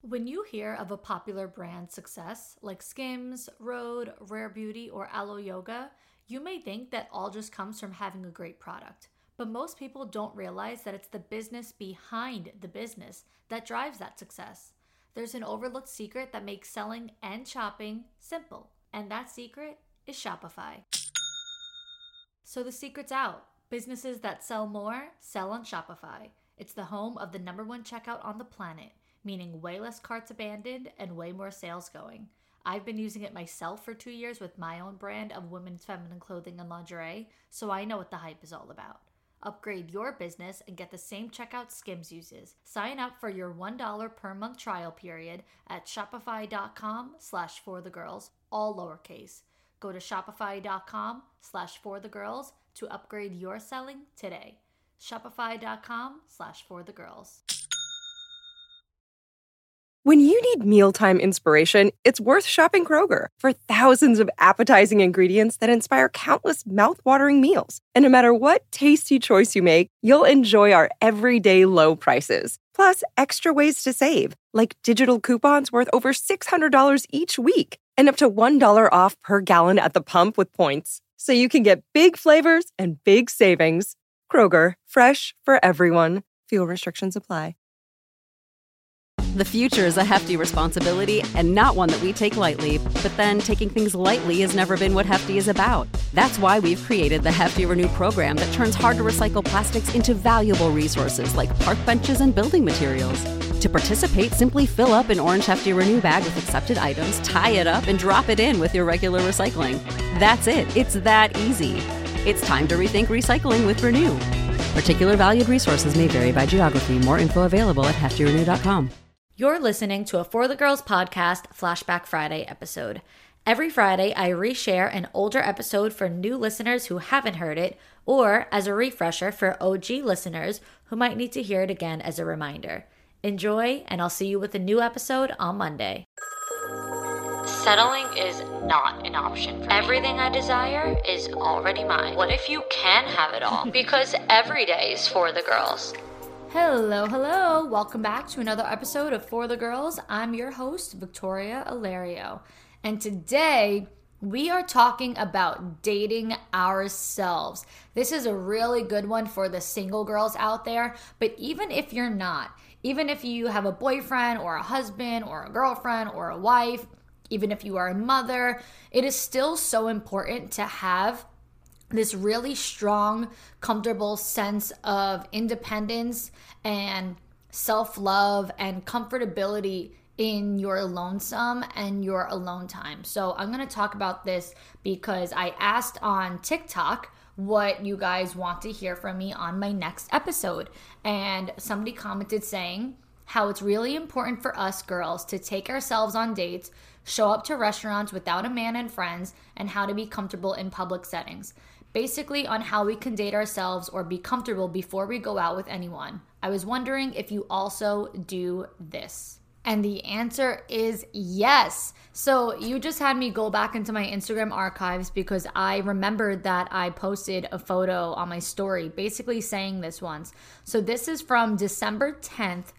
When you hear of a popular brand success like Skims, Rhode, Rare Beauty, or Aloe Yoga, you may think that all just comes from having a great product. But most people don't realize that it's the business behind the business that drives that success. There's an overlooked secret that makes selling and shopping simple, and that secret is Shopify. So the secret's out. Businesses that sell more sell on Shopify. It's the home of the #1 checkout on the planet, meaning way less carts abandoned and way more sales going. I've been using it myself for 2 years with my own brand of women's feminine clothing and lingerie, so I know what the hype is all about. Upgrade your business and get the same checkout Skims uses. Sign up for your $1 per month trial period at shopify.com/forthegirls, all lowercase. Go to shopify.com/forthegirls to upgrade your selling today. Shopify.com/forthegirls. When you need mealtime inspiration, it's worth shopping Kroger for thousands of appetizing ingredients that inspire countless mouthwatering meals. And no matter what tasty choice you make, you'll enjoy our everyday low prices. Plus, extra ways to save, like digital coupons worth over $600 each week and up to $1 off per gallon at the pump with points. So you can get big flavors and big savings. Kroger, fresh for everyone. Fuel restrictions apply. The future is a hefty responsibility and not one that we take lightly. But then taking things lightly has never been what Hefty is about. That's why we've created the Hefty Renew program that turns hard-to-recycle plastics into valuable resources like park benches and building materials. To participate, simply fill up an orange Hefty Renew bag with accepted items, tie it up, and drop it in with your regular recycling. That's it. It's that easy. It's time to rethink recycling with Renew. Particular valued resources may vary by geography. More info available at heftyrenew.com. You're listening to a For the Girls podcast Flashback Friday episode. Every Friday, I reshare an older episode for new listeners who haven't heard it, or as a refresher for OG listeners who might need to hear it again as a reminder. Enjoy, and I'll see you with a new episode on Monday. Settling is not an option for me. Everything I desire is already mine. What if you can have it all? Because every day is for the girls. Hello. Welcome back to another episode of For the Girls. I'm your host, Victoria Alario. And today, we are talking about dating ourselves. This is a really good one for the single girls out there. But even if you're not, even if you have a boyfriend or a husband or a girlfriend or a wife, even if you are a mother, it is still so important to have this really strong, comfortable sense of independence and self-love and comfortability in your lonesome and your alone time. So I'm going to talk about this because I asked on TikTok what you guys want to hear from me on my next episode. And somebody commented saying how it's really important for us girls to take ourselves on dates, show up to restaurants without a man and friends, and how to be comfortable in public settings. Basically on how we can date ourselves or be comfortable before we go out with anyone. I was wondering if you also do this. And the answer is yes. So you just had me go back into my Instagram archives because I remembered that I posted a photo on my story basically saying this once. So this is from December 10th,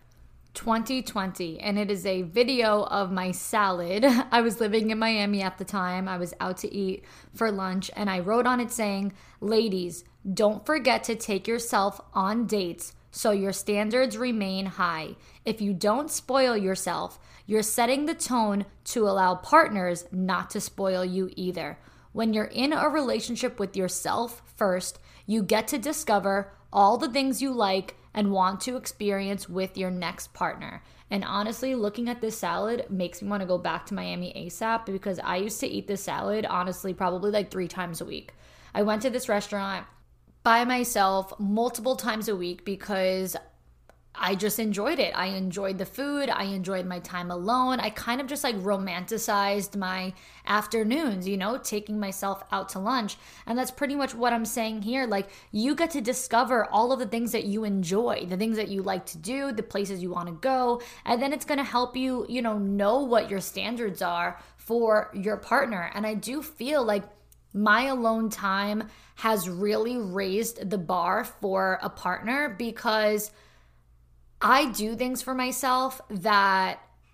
2020, and it is a video of my salad. I was living in Miami at the time. I was out to eat for lunch, and I wrote on it saying, "Ladies, don't forget to take yourself on dates so your standards remain high. If you don't spoil yourself, you're setting the tone to allow partners not to spoil you either. When you're in a relationship with yourself first, you get to discover all the things you like and want to experience with your next partner." And honestly, looking at this salad makes me want to go back to Miami ASAP because I used to eat this salad, honestly, probably like 3 times a week. I went to this restaurant by myself multiple times a week because I just enjoyed it. I enjoyed the food. I enjoyed my time alone. I kind of just like romanticized my afternoons, taking myself out to lunch. And that's pretty much what I'm saying here. Like, you get to discover all of the things that you enjoy, the things that you like to do, the places you want to go. And then it's going to help you, know what your standards are for your partner. And I do feel like my alone time has really raised the bar for a partner because I do things for myself that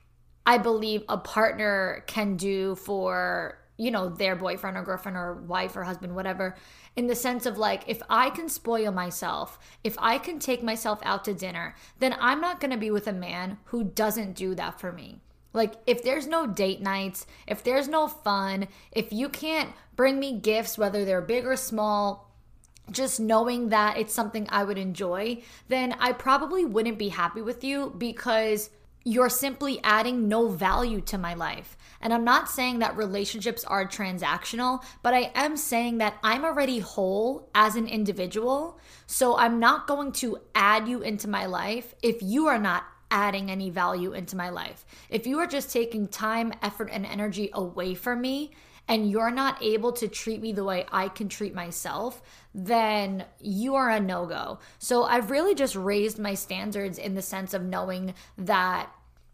I believe a partner can do for, their boyfriend or girlfriend or wife or husband, whatever, in the sense of like, if I can spoil myself, if I can take myself out to dinner, then I'm not going to be with a man who doesn't do that for me. Like, if there's no date nights, if there's no fun, if you can't bring me gifts, whether they're big or small, just knowing that it's something I would enjoy, then I probably wouldn't be happy with you, because you're simply adding no value to my life. And I'm not saying that relationships are transactional, but I am saying that I'm already whole as an individual. So I'm not going to add you into my life if you are not adding any value into my life. If you are just taking time, effort, and energy away from me, and you're not able to treat me the way I can treat myself, then you are a no-go. So I've really just raised my standards in the sense of knowing that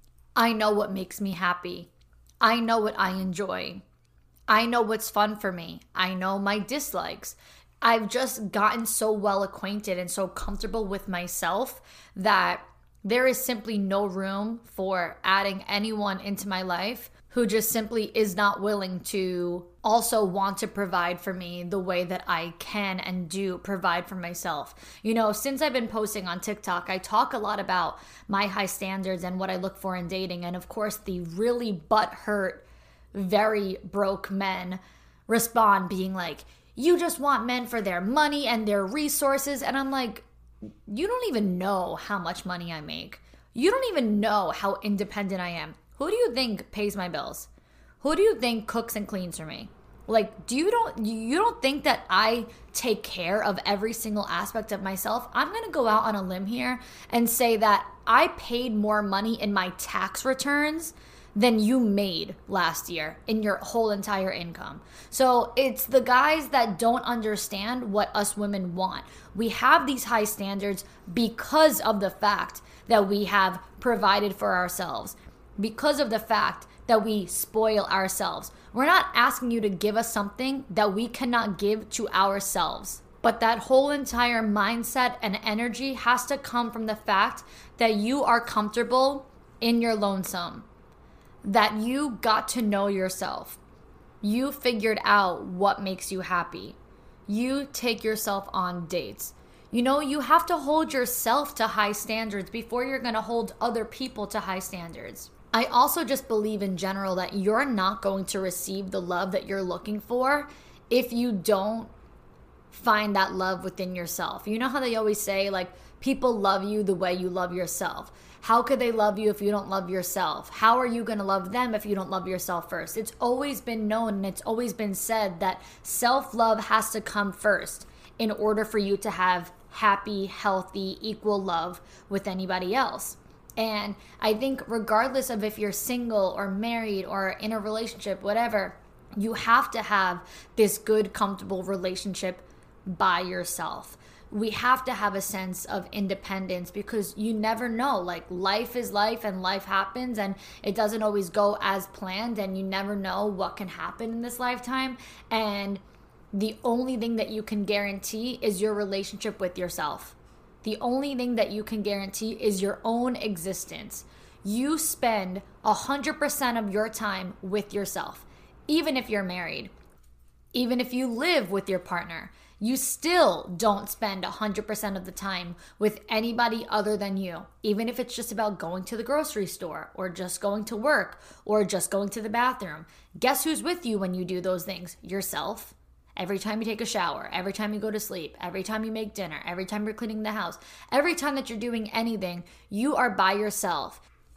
I know what makes me happy. I know what I enjoy. I know what's fun for me. I know my dislikes. I've just gotten so well acquainted and so comfortable with myself that there is simply no room for adding anyone into my life who just simply is not willing to also want to provide for me the way that I can and do provide for myself. Since I've been posting on TikTok, I talk a lot about my high standards and what I look for in dating. And of course, the really butthurt, very broke men respond being like, you just want men for their money and their resources. And I'm like, you don't even know how much money I make. You don't even know how independent I am. Who do you think pays my bills? Who do you think cooks and cleans for me? Like, you don't think that I take care of every single aspect of myself? I'm going to go out on a limb here and say that I paid more money in my tax returns than you made last year in your whole entire income. So it's the guys that don't understand what us women want. We have these high standards because of the fact that we have provided for ourselves, because of the fact that we spoil ourselves. We're not asking you to give us something that we cannot give to ourselves. But that whole entire mindset and energy has to come from the fact that you are comfortable in your lonesome, that you got to know yourself. You figured out what makes you happy. You take yourself on dates. You have to hold yourself to high standards before you're going to hold other people to high standards. I also just believe in general that you're not going to receive the love that you're looking for if you don't find that love within yourself. You know how they always say, like, people love you the way you love yourself. How could they love you if you don't love yourself? How are you going to love them if you don't love yourself first? It's always been known and it's always been said that self-love has to come first in order for you to have happy, healthy, equal love with anybody else. And I think regardless of if you're single or married or in a relationship, whatever, you have to have this good, comfortable relationship by yourself. We have to have a sense of independence because you never know. Like, life is life and life happens and it doesn't always go as planned, and you never know what can happen in this lifetime. And the only thing that you can guarantee is your relationship with yourself. The only thing that you can guarantee is your own existence. You spend 100% of your time with yourself. Even if you're married, even if you live with your partner, you still don't spend 100% of the time with anybody other than you. Even if it's just about going to the grocery store or just going to work or just going to the bathroom. Guess who's with you when you do those things? Yourself. Every time you take a shower, every time you go to sleep, every time you make dinner, every time you're cleaning the house, every time that you're doing anything, you are by yourself.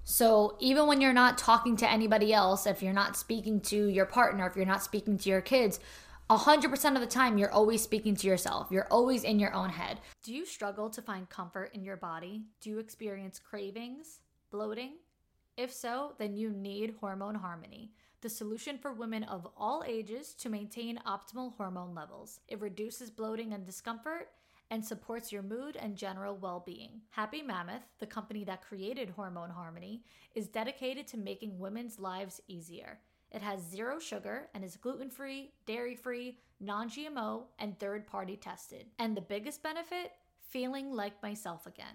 So even when you're not talking to anybody else, if you're not speaking to your partner, if you're not speaking to your kids, 100% of the time you're always speaking to yourself. You're always in your own head. Do you struggle to find comfort in your body? Do you experience cravings, bloating? If so, then you need Hormone Harmony, the solution for women of all ages to maintain optimal hormone levels. It reduces bloating and discomfort and supports your mood and general well-being. Happy Mammoth, the company that created Hormone Harmony, is dedicated to making women's lives easier. It has 0 sugar and is gluten-free, dairy-free, non-GMO, and third-party tested. And the biggest benefit? Feeling like myself again.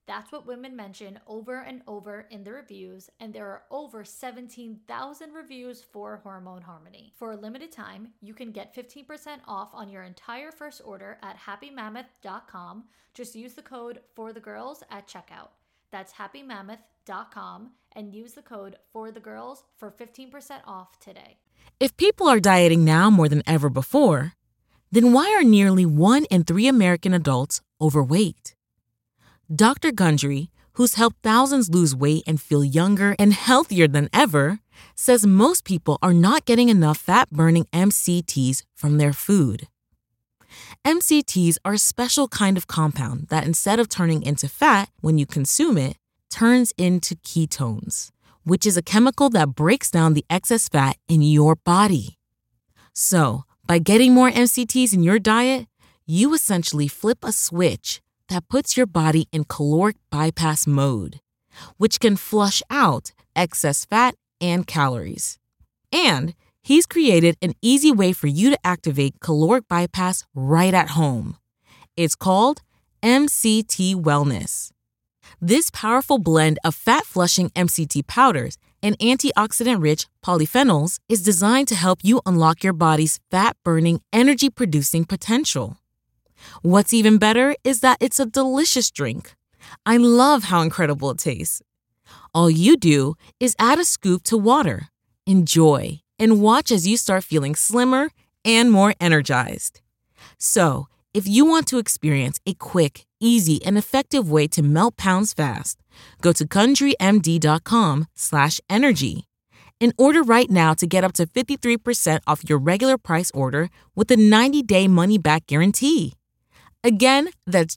That's what women mention over and over in the reviews, and there are over 17,000 reviews for Hormone Harmony. For a limited time, you can get 15% off on your entire first order at happymammoth.com. Just use the code FORTHEGIRLS at checkout. That's happymammoth.com and use the code FORTHEGIRLS for 15% off today. If people are dieting now more than ever before, then why are nearly 1 in 3 American adults overweight? Dr. Gundry, who's helped thousands lose weight and feel younger and healthier than ever, says most people are not getting enough fat-burning MCTs from their food. MCTs are a special kind of compound that instead of turning into fat when you consume it, turns into ketones, which is a chemical that breaks down the excess fat in your body. So, by getting more MCTs in your diet, you essentially flip a switch that puts your body in caloric bypass mode, which can flush out excess fat and calories. And he's created an easy way for you to activate caloric bypass right at home. It's called MCT Wellness. This powerful blend of fat-flushing MCT powders and antioxidant-rich polyphenols is designed to help you unlock your body's fat-burning, energy-producing potential. What's even better is that it's a delicious drink. I love how incredible it tastes. All you do is add a scoop to water, enjoy, and watch as you start feeling slimmer and more energized. So, if you want to experience a quick, easy, and effective way to melt pounds fast, go to GundryMD.com/energy and order right now to get up to 53% off your regular price order with a 90-day money-back guarantee. Again, that's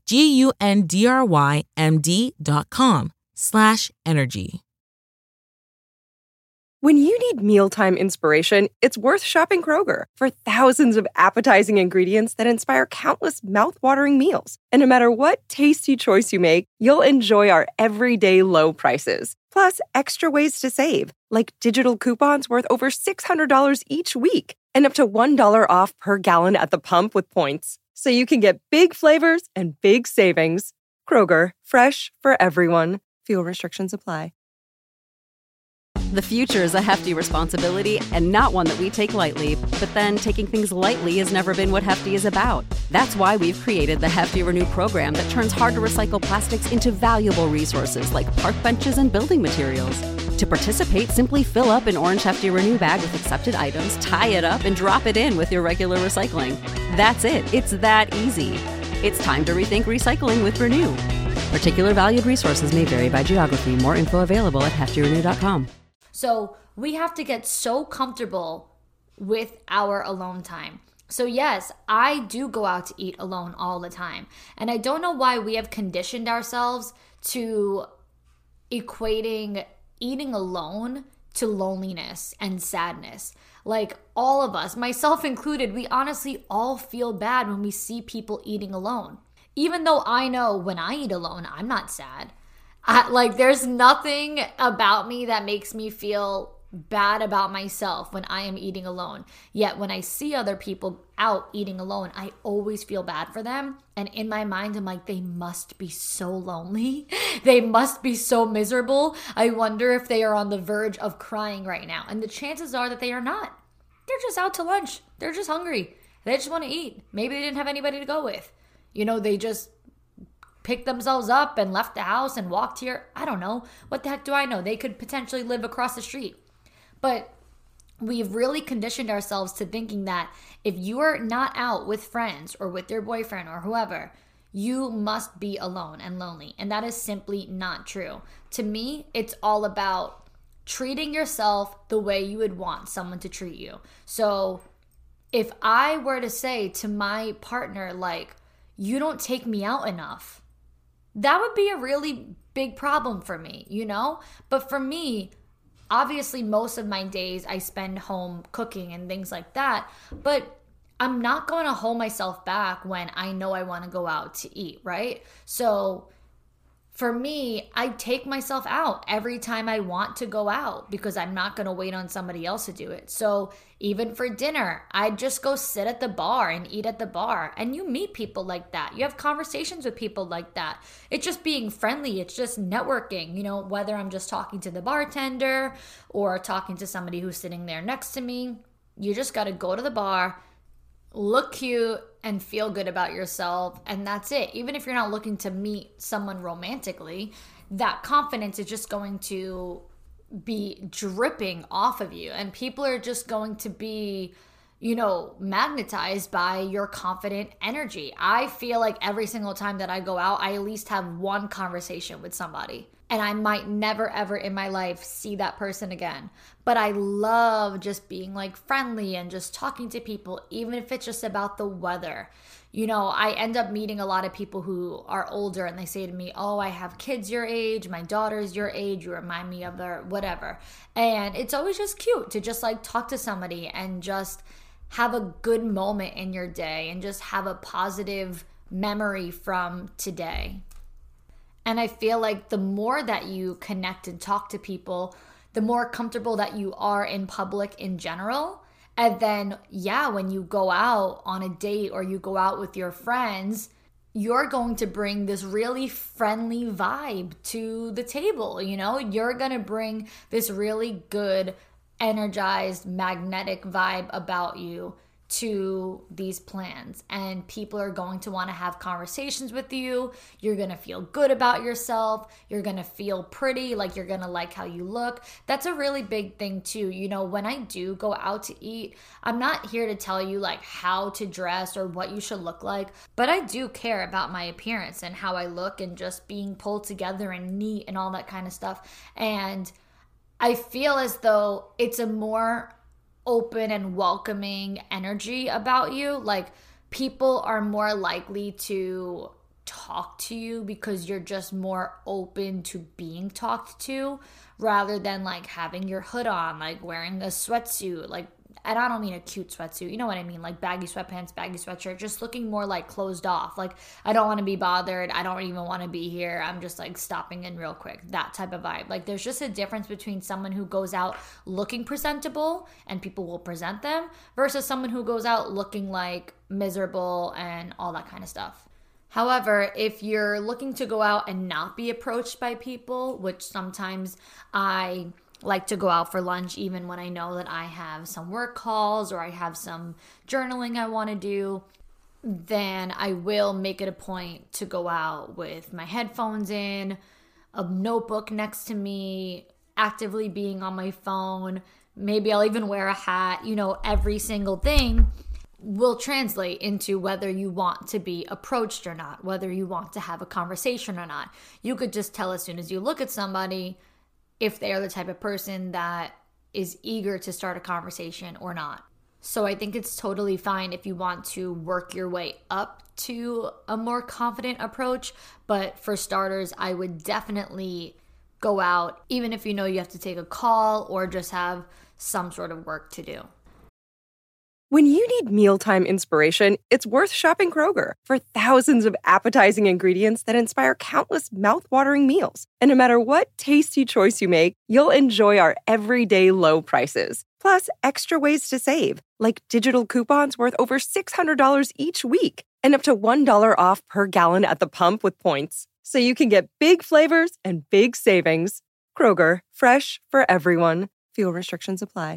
GUNDRYMD.com/energy. When you need mealtime inspiration, it's worth shopping Kroger for thousands of appetizing ingredients that inspire countless mouth-watering meals. And no matter what tasty choice you make, you'll enjoy our everyday low prices. Plus, extra ways to save, like digital coupons worth over $600 each week and up to $1 off per gallon at the pump with points. So you can get big flavors and big savings. Kroger, fresh for everyone. Fuel restrictions apply. The future is a hefty responsibility and not one that we take lightly. But then taking things lightly has never been what Hefty is about. That's why we've created the Hefty Renew program that turns hard-to-recycle plastics into valuable resources like park benches and building materials. To participate, simply fill up an orange Hefty Renew bag with accepted items, tie it up, and drop it in with your regular recycling. That's it. It's that easy. It's time to rethink recycling with Renew. Particular valued resources may vary by geography. More info available at heftyrenew.com. So we have to get so comfortable with our alone time. So yes, I do go out to eat alone all the time. And I don't know why we have conditioned ourselves to equating eating alone to loneliness and sadness. Like all of us, myself included, we honestly all feel bad when we see people eating alone. Even though I know when I eat alone, I'm not sad. There's nothing about me that makes me feel bad about myself when I am eating alone. Yet when I see other people out eating alone, I always feel bad for them. And in my mind, I'm like, they must be so lonely. They must be so miserable. I wonder if they are on the verge of crying right now. And the chances are that they are not. They're just out to lunch. They're just hungry. They just want to eat. Maybe they didn't have anybody to go with. They just picked themselves up and left the house and walked here. I don't know. What the heck do I know? They could potentially live across the street. But we've really conditioned ourselves to thinking that if you are not out with friends or with your boyfriend or whoever, you must be alone and lonely. And that is simply not true. To me, it's all about treating yourself the way you would want someone to treat you. So if I were to say to my partner, like, you don't take me out enough, that would be a really big problem for me, But for me, obviously most of my days I spend home cooking and things like that, but I'm not going to hold myself back when I know I want to go out to eat, right? So For me, I take myself out every time I want to go out because I'm not going to wait on somebody else to do it. So even for dinner, I just go sit at the bar and eat at the bar. And you meet people like that. You have conversations with people like that. It's just being friendly. It's just networking, whether I'm just talking to the bartender or talking to somebody who's sitting there next to me. You just got to go to the bar, look cute, and feel good about yourself, and that's it. Even if you're not looking to meet someone romantically, that confidence is just going to be dripping off of you, and people are just going to be magnetized by your confident energy. I feel like every single time that I go out, I at least have one conversation with somebody. And I might never, ever in my life see that person again. But I love just being like friendly and just talking to people, even if it's just about the weather. I end up meeting a lot of people who are older and they say to me, oh, I have kids your age, my daughter's your age, you remind me of her, whatever. And it's always just cute to just like talk to somebody and just have a good moment in your day and just have a positive memory from today. And I feel like the more that you connect and talk to people, the more comfortable that you are in public in general. And then, when you go out on a date or you go out with your friends, you're going to bring this really friendly vibe to the table. You're going to bring this really good, energized, magnetic vibe about you to these plans, and people are going to want to have conversations with you. You're going to feel good about yourself. You're going to feel pretty, like you're going to like how you look. That's a really big thing too. When I do go out to eat, I'm not here to tell you like how to dress or what you should look like, but I do care about my appearance and how I look and just being pulled together and neat and all that kind of stuff. And I feel as though it's a more open and welcoming energy about you. Like, people are more likely to talk to you because you're just more open to being talked to, rather than like having your hood on, like wearing a sweatsuit, like, and I don't mean a cute sweatsuit, you know what I mean, like baggy sweatpants, baggy sweatshirt, just looking more like closed off, like I don't want to be bothered, I don't even want to be here, I'm just like stopping in real quick, that type of vibe. Like, there's just a difference between someone who goes out looking presentable and people will present them versus someone who goes out looking like miserable and all that kind of stuff. However, if you're looking to go out and not be approached by people, which sometimes I like to go out for lunch even when I know that I have some work calls or I have some journaling I want to do, then I will make it a point to go out with my headphones in, a notebook next to me, actively being on my phone. Maybe I'll even wear a hat. Every single thing will translate into whether you want to be approached or not, whether you want to have a conversation or not. You could just tell as soon as you look at somebody if they are the type of person that is eager to start a conversation or not. So I think it's totally fine if you want to work your way up to a more confident approach. But for starters, I would definitely go out, even if you know you have to take a call or just have some sort of work to do. When you need mealtime inspiration, it's worth shopping Kroger for thousands of appetizing ingredients that inspire countless mouth-watering meals. And no matter what tasty choice you make, you'll enjoy our everyday low prices. Plus, extra ways to save, like digital coupons worth over $600 each week and up to $1 off per gallon at the pump with points. So you can get big flavors and big savings. Kroger, fresh for everyone. Fuel restrictions apply.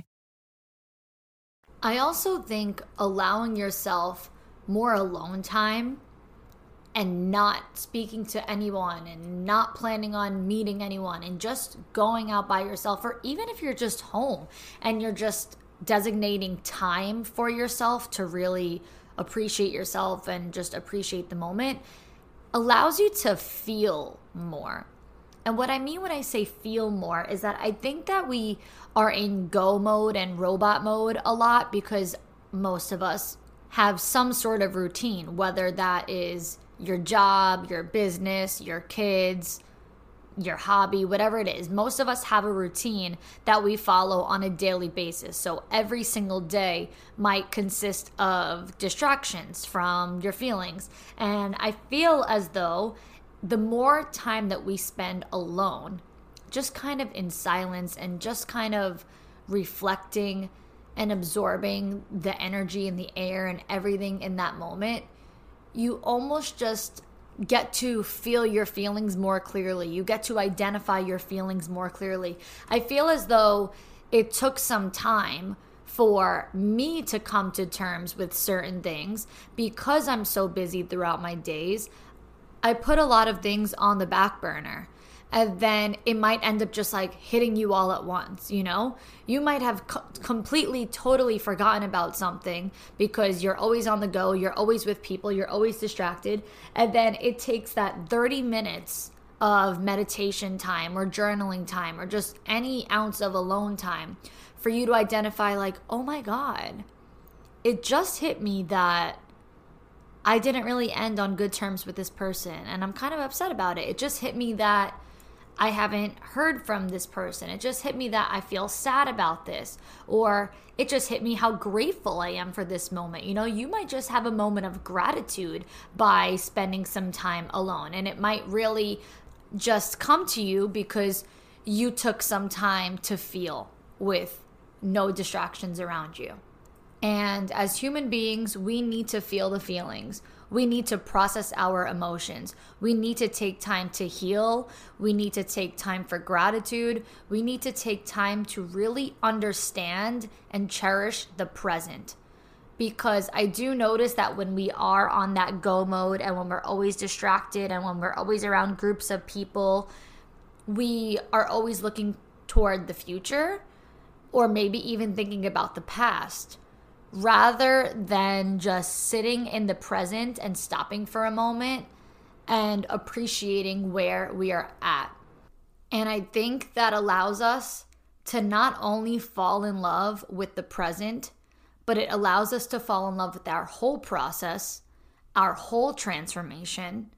I also think allowing yourself more alone time and not speaking to anyone and not planning on meeting anyone and just going out by yourself, or even if you're just home and you're just designating time for yourself to really appreciate yourself and just appreciate the moment, allows you to feel more. And what I mean when I say feel more is that I think that we are in go mode and robot mode a lot because most of us have some sort of routine, whether that is your job, your business, your kids, your hobby, whatever it is. Most of us have a routine that we follow on a daily basis. So every single day might consist of distractions from your feelings. And I feel as though the more time that we spend alone, just kind of in silence and just kind of reflecting and absorbing the energy in the air and everything in that moment, you almost just get to feel your feelings more clearly. You get to identify your feelings more clearly. I feel as though it took some time for me to come to terms with certain things because I'm so busy throughout my days. I put a lot of things on the back burner. And then it might end up just like hitting you all at once, you know? You might have completely, totally forgotten about something because you're always on the go, you're always with people, you're always distracted. And then it takes that 30 minutes of meditation time or journaling time or just any ounce of alone time for you to identify like, oh my God, it just hit me that I didn't really end on good terms with this person. And I'm kind of upset about it. It just hit me that I haven't heard from this person. It just hit me that I feel sad about this. Or it just hit me how grateful I am for this moment. You know, you might just have a moment of gratitude by spending some time alone. And it might really just come to you because you took some time to feel with no distractions around you. And as human beings, we need to feel the feelings. We need to process our emotions. We need to take time to heal. We need to take time for gratitude. We need to take time to really understand and cherish the present. Because I do notice that when we are on that go mode and when we're always distracted and when we're always around groups of people, we are always looking toward the future or maybe even thinking about the past, rather than just sitting in the present and stopping for a moment and appreciating where we are at. And I think that allows us to not only fall in love with the present, but it allows us to fall in love with our whole process, our whole transformation,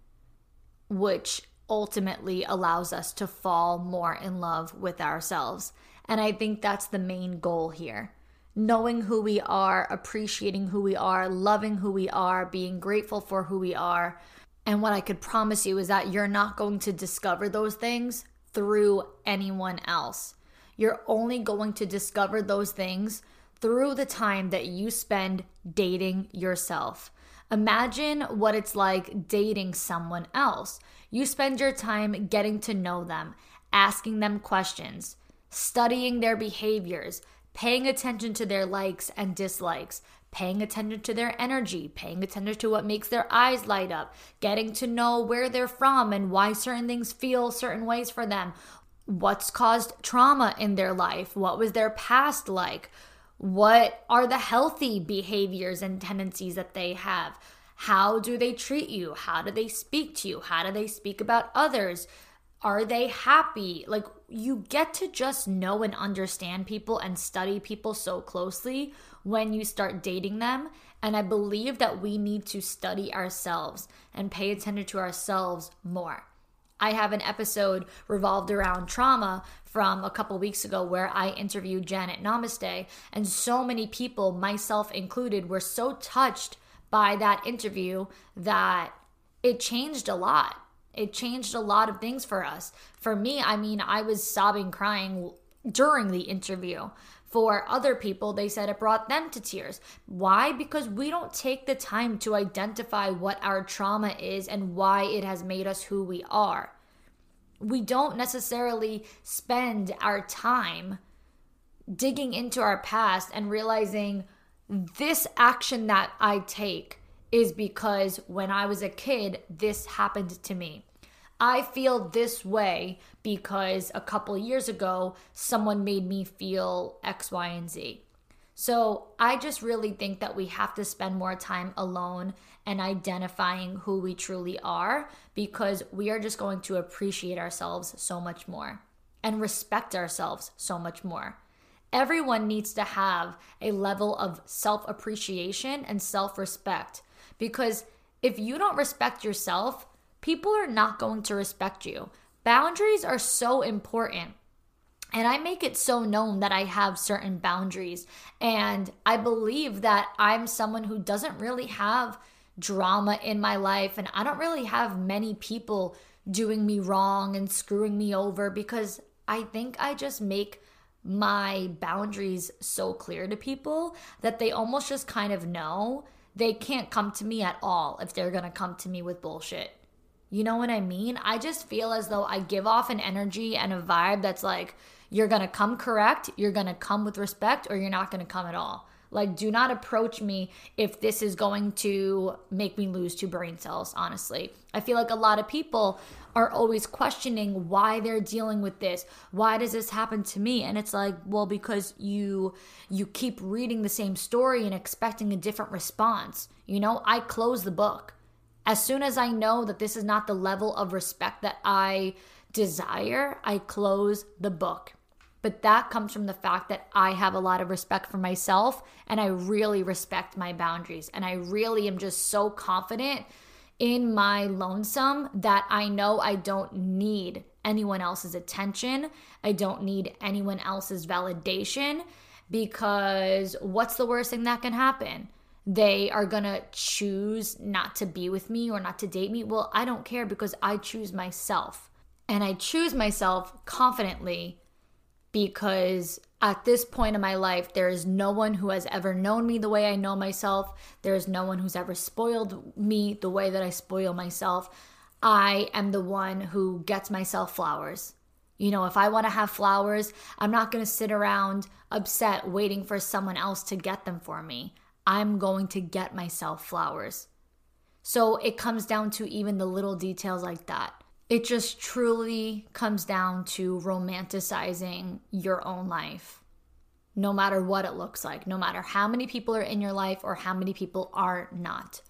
which ultimately allows us to fall more in love with ourselves. And I think that's the main goal here. Knowing who we are, appreciating who we are, loving who we are, being grateful for who we are. And what I could promise you is that you're not going to discover those things through anyone else. You're only going to discover those things through the time that you spend dating yourself. Imagine what it's like dating someone else. You spend your time getting to know them, asking them questions, studying their behaviors, paying attention to their likes and dislikes, paying attention to their energy, paying attention to what makes their eyes light up, getting to know where they're from and why certain things feel certain ways for them, what's caused trauma in their life, what was their past like, what are the healthy behaviors and tendencies that they have, how do they treat you, how do they speak to you, how do they speak about others, are they happy? Like, you get to just know and understand people and study people so closely when you start dating them. And I believe that we need to study ourselves and pay attention to ourselves more. I have an episode revolved around trauma from a couple weeks ago where I interviewed Janet Namaste, and so many people, myself included, were so touched by that interview that it changed a lot. It changed a lot of things for us. For me, I mean, I was sobbing, crying during the interview. For other people, they said it brought them to tears. Why? Because we don't take the time to identify what our trauma is and why it has made us who we are. We don't necessarily spend our time digging into our past and realizing this action that I take is because when I was a kid, this happened to me. I feel this way because a couple years ago, someone made me feel X, Y, and Z. So I just really think that we have to spend more time alone and identifying who we truly are, because we are just going to appreciate ourselves so much more and respect ourselves so much more. Everyone needs to have a level of self-appreciation and self-respect, because if you don't respect yourself, people are not going to respect you. Boundaries are so important. And I make it so known that I have certain boundaries. And I believe that I'm someone who doesn't really have drama in my life. And I don't really have many people doing me wrong and screwing me over, because I think I just make my boundaries so clear to people that they almost just kind of know they can't come to me at all if they're gonna come to me with bullshit. You know what I mean? I just feel as though I give off an energy and a vibe that's like, you're gonna come correct, you're gonna come with respect, or you're not gonna come at all. Like, do not approach me if this is going to make me lose 2 brain cells, honestly. I feel like a lot of people are always questioning why they're dealing with this. Why does this happen to me? And it's like, well, because you keep reading the same story and expecting a different response. You know, I close the book. As soon as I know that this is not the level of respect that I desire, I close the book. But that comes from the fact that I have a lot of respect for myself, and I really respect my boundaries. And I really am just so confident in my lonesome that I know I don't need anyone else's attention. I don't need anyone else's validation, because what's the worst thing that can happen? They are gonna choose not to be with me or not to date me. Well, I don't care, because I choose myself. And I choose myself confidently, because at this point in my life, there is no one who has ever known me the way I know myself. There is no one who's ever spoiled me the way that I spoil myself. I am the one who gets myself flowers. You know, if I want to have flowers, I'm not going to sit around upset waiting for someone else to get them for me. I'm going to get myself flowers. So it comes down to even the little details like that. It just truly comes down to romanticizing your own life, no matter what it looks like, no matter how many people are in your life or how many people are not.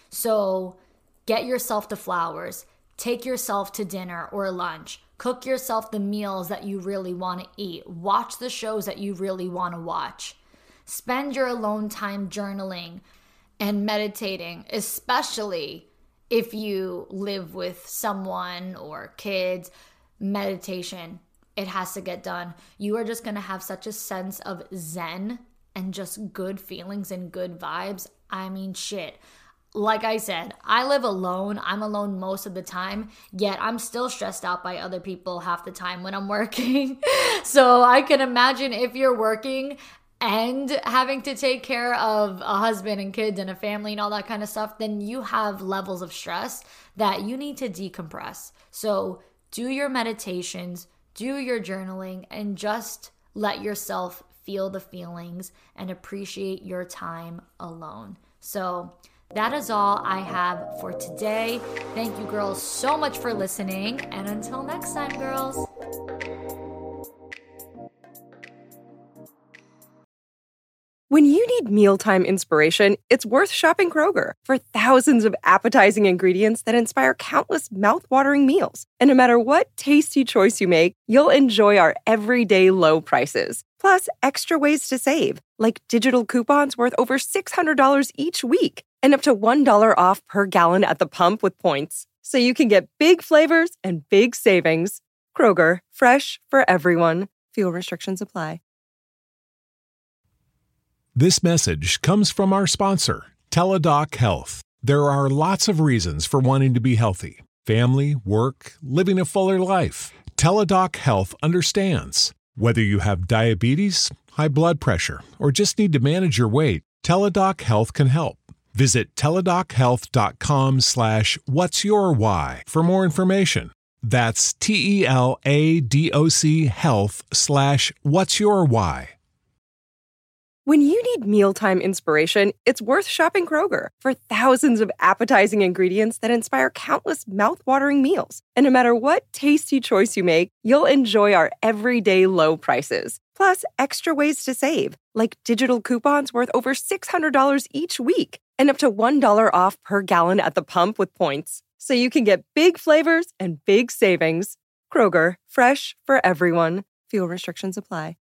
So get yourself the flowers, take yourself to dinner or lunch, cook yourself the meals that you really want to eat, watch the shows that you really want to watch, spend your alone time journaling and meditating, especially if you live with someone or kids. Meditation, it has to get done. You are just going to have such a sense of zen and just good feelings and good vibes. I mean, shit. Like I said, I live alone. I'm alone most of the time, yet I'm still stressed out by other people half the time when I'm working. So I can imagine if you're working and having to take care of a husband and kids and a family and all that kind of stuff, then you have levels of stress that you need to decompress. So do your meditations, do your journaling, and just let yourself feel the feelings and appreciate your time alone. So that is all I have for today. Thank you, girls, so much for listening. And until next time, girls. When you need mealtime inspiration, it's worth shopping Kroger for thousands of appetizing ingredients that inspire countless mouth-watering meals. And no matter what tasty choice you make, you'll enjoy our everyday low prices. Plus, extra ways to save, like digital coupons worth over $600 each week and up to $1 off per gallon at the pump with points. So you can get big flavors and big savings. Kroger, fresh for everyone. Fuel restrictions apply. This message comes from our sponsor, Teladoc Health. There are lots of reasons for wanting to be healthy. Family, work, living a fuller life. Teladoc Health understands. Whether you have diabetes, high blood pressure, or just need to manage your weight, Teladoc Health can help. Visit teladochealth.com/what'syourwhy for more information. That's TELADOC health/what'syourwhy. When you need mealtime inspiration, it's worth shopping Kroger for thousands of appetizing ingredients that inspire countless mouth-watering meals. And no matter what tasty choice you make, you'll enjoy our everyday low prices. Plus, extra ways to save, like digital coupons worth over $600 each week and up to $1 off per gallon at the pump with points. So you can get big flavors and big savings. Kroger, fresh for everyone. Fuel restrictions apply.